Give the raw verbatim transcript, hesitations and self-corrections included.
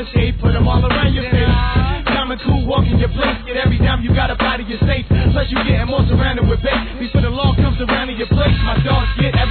and shade, put them all around your face. Diamond cool, walk in your place, get every dime you got up out of your safe. Plus you getting more surrounded with bait. Before the law comes around in your place, my dogs get